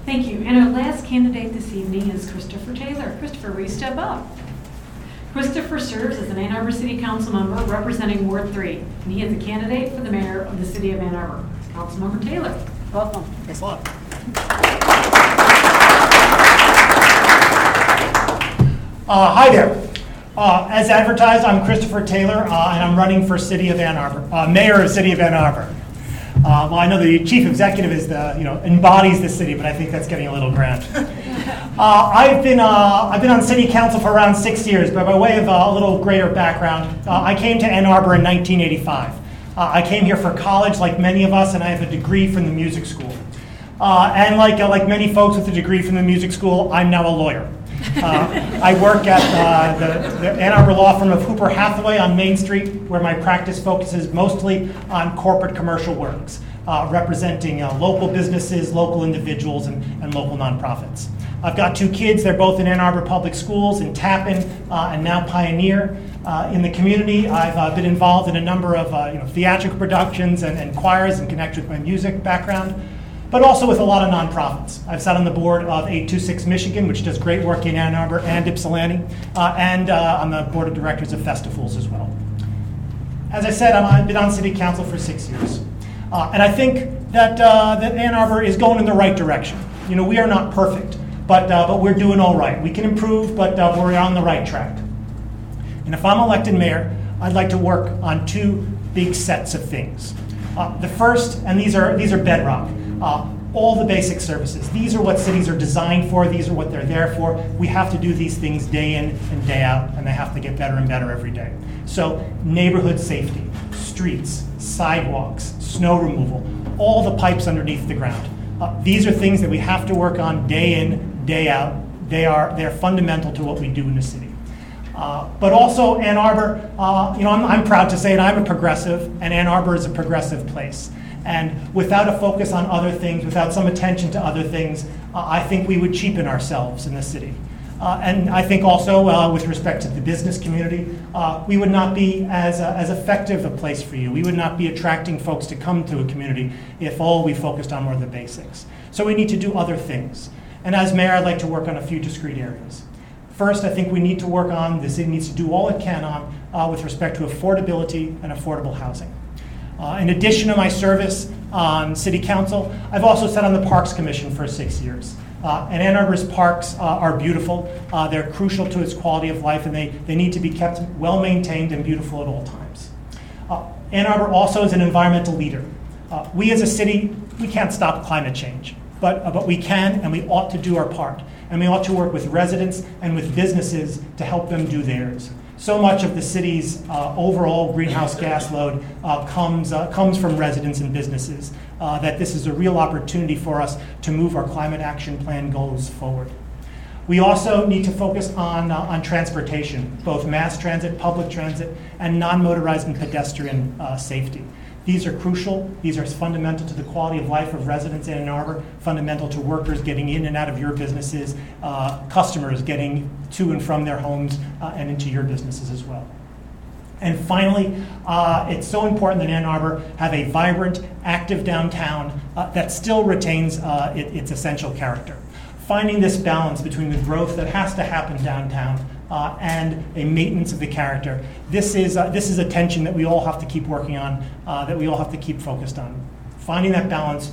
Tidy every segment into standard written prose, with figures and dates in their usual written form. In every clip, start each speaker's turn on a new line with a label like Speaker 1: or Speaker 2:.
Speaker 1: Thank you. And our last candidate this evening is Christopher Taylor. Christopher, will you step up? Christopher serves as an Ann Arbor City Council member representing Ward 3, and he is a candidate for the mayor of the city of Ann Arbor. Councilmember Taylor, welcome.
Speaker 2: Thanks a lot. Hi there. As advertised, I'm Christopher Taylor, and I'm running for City of Ann Arbor, Mayor of City of Ann Arbor. Well, I know the chief executive is embodies the city, but I think that's getting a little grand. I've been on city council for around 6 years, but by way of a little greater background, I came to Ann Arbor in 1985. I came here for college, like many of us, and I have a degree from the music school. And like many folks with a degree from the music school, I'm now a lawyer. I work at the Ann Arbor law firm of Hooper Hathaway on Main Street, where my practice focuses mostly on corporate commercial works, representing local businesses, local individuals, and local nonprofits. I've got 2 kids. They're both in Ann Arbor Public Schools, in Tappan, and now Pioneer. In the community, I've been involved in a number of theatrical productions and choirs in connection with my music background, but also with a lot of nonprofits. I've sat on the board of 826 Michigan, which does great work in Ann Arbor and Ypsilanti, and on the board of directors of festivals as well. As I said, I've been on city council for 6 years, and I think that Ann Arbor is going in the right direction. We are not perfect, but we're doing all right. We can improve, but we're on the right track. And if I'm elected mayor, I'd like to work on 2 big sets of things. The first, and these are bedrock, all the basic services. These are what cities are designed for. These are what they're there for. We have to do these things day in and day out, and they have to get better and better every day. So neighborhood safety, streets, sidewalks, snow removal, all the pipes underneath the ground. These are things that we have to work on day in, day out. They're fundamental to what we do in the city. But also Ann Arbor, I'm proud to say that I'm a progressive, and Ann Arbor is a progressive place. And without a focus on other things, without some attention to other things, I think we would cheapen ourselves in the city. And I think also with respect to the business community, we would not be as effective a place for you. We would not be attracting folks to come to a community if all we focused on were the basics. So we need to do other things. And as mayor, I'd like to work on a few discrete areas. First, I think we need to work on, the city needs to do all it can on with respect to affordability and affordable housing. In addition to my service on city council, I've also sat on the Parks Commission for 6 years. And Ann Arbor's parks are beautiful. They're crucial to its quality of life, and they need to be kept well maintained and beautiful at all times. Ann Arbor also is an environmental leader. We as a city, we can't stop climate change, but we can and we ought to do our part. And we ought to work with residents and with businesses to help them do theirs. So much of the city's overall greenhouse gas load comes from residents and businesses, that this is a real opportunity for us to move our climate action plan goals forward. We also need to focus on transportation, both mass transit, public transit, and non-motorized and pedestrian safety. These are crucial. These are fundamental to the quality of life of residents in Ann Arbor, fundamental to workers getting in and out of your businesses, customers getting to and from their homes and into your businesses as well. And finally, it's so important that Ann Arbor have a vibrant, active downtown that still retains its essential character. Finding this balance between the growth that has to happen downtown and a maintenance of the character. This is a tension that we all have to keep working on, that we all have to keep focused on. Finding that balance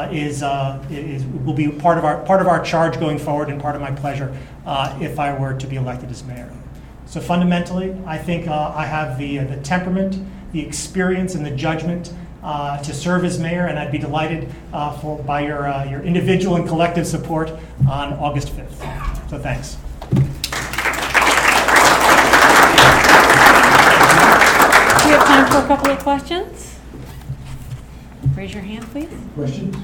Speaker 2: will be part of our charge going forward, and part of my pleasure if I were to be elected as mayor. So fundamentally, I think I have the temperament, the experience, and the judgment to serve as mayor, and I'd be delighted by your individual and collective support on August 5th. So thanks.
Speaker 1: We have time for a couple of questions. Raise your hand, please.
Speaker 3: Questions?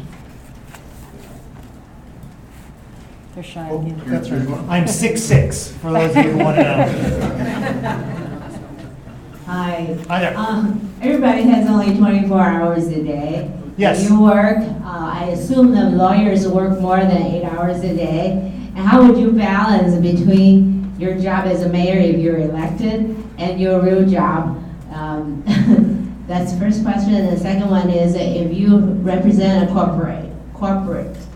Speaker 1: They're shy again.
Speaker 2: That's right. I'm 6'6", for those of you who want to know.
Speaker 4: Hi.
Speaker 2: Hi there.
Speaker 4: Everybody has only 24 hours a day.
Speaker 2: Yes.
Speaker 4: You work, I assume the lawyers work more than 8 hours a day. And how would you balance between your job as a mayor, if you're elected, and your real job? That's the first question. And the second one is, if you represent a corporate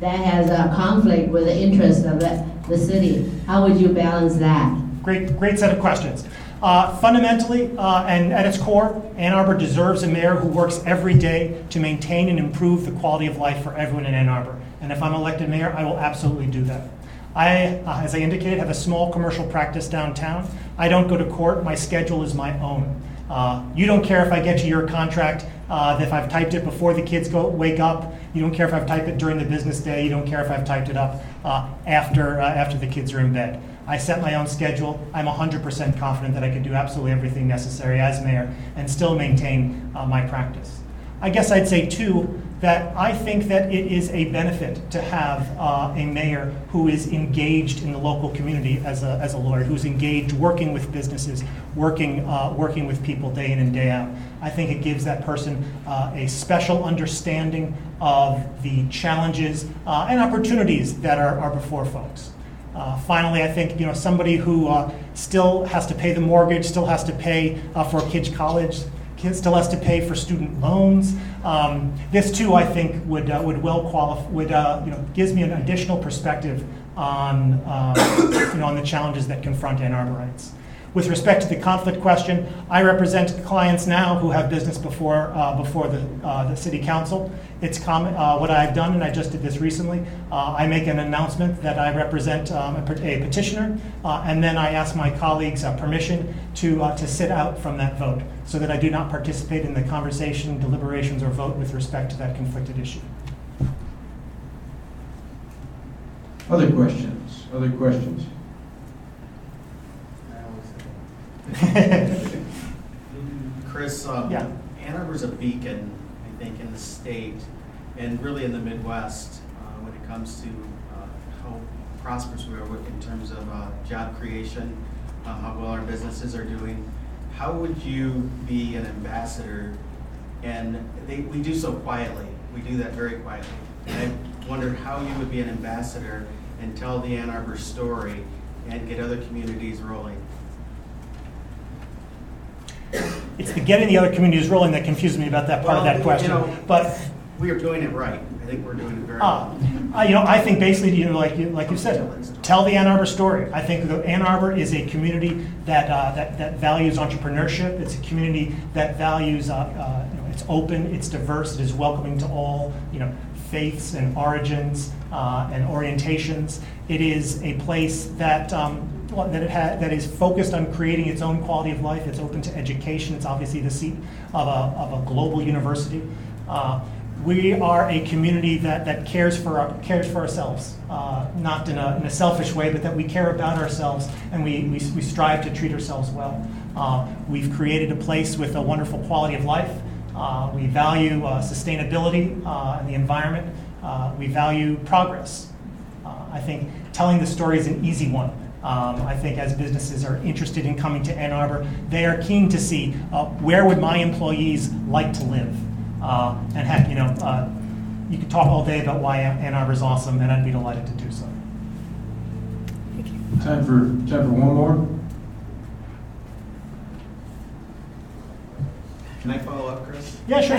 Speaker 4: that has a conflict with the interest of the city. How would you balance that?
Speaker 2: Great set of questions. Fundamentally, and at its core, Ann Arbor deserves a mayor who works every day to maintain and improve the quality of life for everyone in Ann Arbor. And if I'm elected mayor, I will absolutely do that. I, as I indicated, have a small commercial practice downtown. I don't go to court. My schedule is my own. You don't care if I get you your contract, if I've typed it before the kids wake up. You don't care if I've typed it during the business day. You don't care if I've typed it up after the kids are in bed. I set my own schedule. I'm 100% confident that I can do absolutely everything necessary as mayor and still maintain my practice. I guess I'd say, too, that I think that it is a benefit to have a mayor who is engaged in the local community as a lawyer, who's engaged working with businesses, working with people day in and day out. I think it gives that person a special understanding of the challenges and opportunities that are before folks. Finally, I think somebody who still has to pay the mortgage, still has to pay for a kid's college, still has to pay for student loans. This too, I think, would well qualify. Gives me an additional perspective on on the challenges that confront Ann Arborites. With respect to the conflict question, I represent clients now who have business before the city council. It's common. What I've done, and I just did this recently, I make an announcement that I represent a petitioner, and then I ask my colleagues permission to sit out from that vote, so that I do not participate in the conversation, deliberations, or vote with respect to that conflicted issue.
Speaker 3: Other questions? Other questions?
Speaker 5: Chris,
Speaker 2: Yeah.
Speaker 5: Ann Arbor's a beacon, I think, in the state and really in the Midwest when it comes to how prosperous we are in terms of job creation, how well our businesses are doing. How would you be an ambassador? And we do so quietly. We do that very quietly. And I wondered how you would be an ambassador and tell the Ann Arbor story and get other communities rolling.
Speaker 2: It's the getting the other communities rolling that confuses me about that part of that question. But
Speaker 5: we are doing it right. I think we're doing it very well.
Speaker 2: I think basically, like you said, tell the Ann Arbor story. I think Ann Arbor is a community that values entrepreneurship. It's a community that values it's open, it's diverse, it is welcoming to all faiths and origins and orientations. It is a place that is focused on creating its own quality of life. It's open to education. It's obviously the seat of a global university. We are a community that cares for ourselves, not in a selfish way, but that we care about ourselves and we strive to treat ourselves well. We've created a place with a wonderful quality of life. We value sustainability and the environment. We value progress. I think telling the story is an easy one. I think as businesses are interested in coming to Ann Arbor, they are keen to see where would my employees like to live. And heck, you could talk all day about why Ann Arbor is awesome, and I'd be delighted to do so. Thank you.
Speaker 3: Time for one more.
Speaker 5: Can I follow up, Chris?
Speaker 2: Yeah, sure.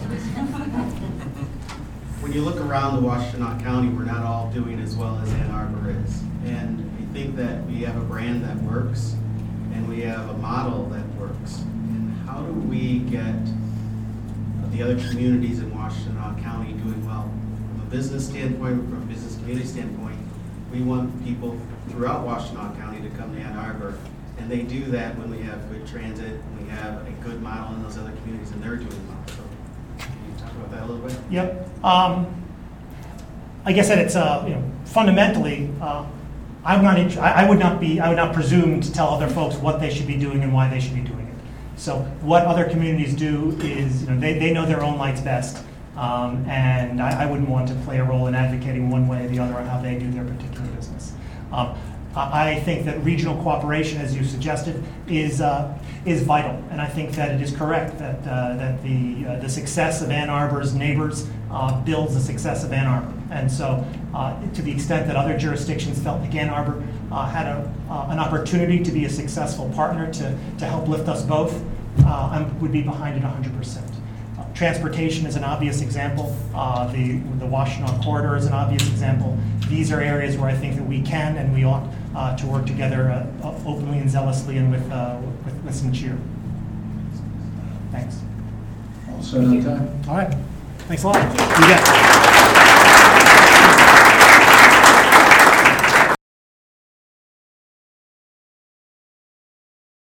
Speaker 5: When you look around the Washtenaw County, we're not all doing as well as Ann Arbor is. And I think that we have a brand that works, and we have a model that works. And how do we get the other communities in Washtenaw County doing well? From a business standpoint, from a business community standpoint, we want people throughout Washtenaw County to come to Ann Arbor. And they do that when we have good transit, and we have a good model in those other communities, and they're doing well. So can you talk about that a little bit?
Speaker 2: Yep. Like I said, it's fundamentally. I would not presume to tell other folks what they should be doing and why they should be doing it. So what other communities do is they know their own lights best, and I wouldn't want to play a role in advocating one way or the other on how they do their particular business. I think that regional cooperation, as you suggested, is vital, and I think that it is correct that the success of Ann Arbor's neighbors builds the success of Ann Arbor. And so, to the extent that other jurisdictions felt like Ann Arbor had an opportunity to be a successful partner to help lift us both, I would be behind it 100%. Transportation is an obvious example. The Washtenaw corridor is an obvious example. These are areas where I think that we can and we ought to work together openly and zealously and with some cheer. Thanks.
Speaker 3: All set on time?
Speaker 2: All right. Thanks a lot. You bet.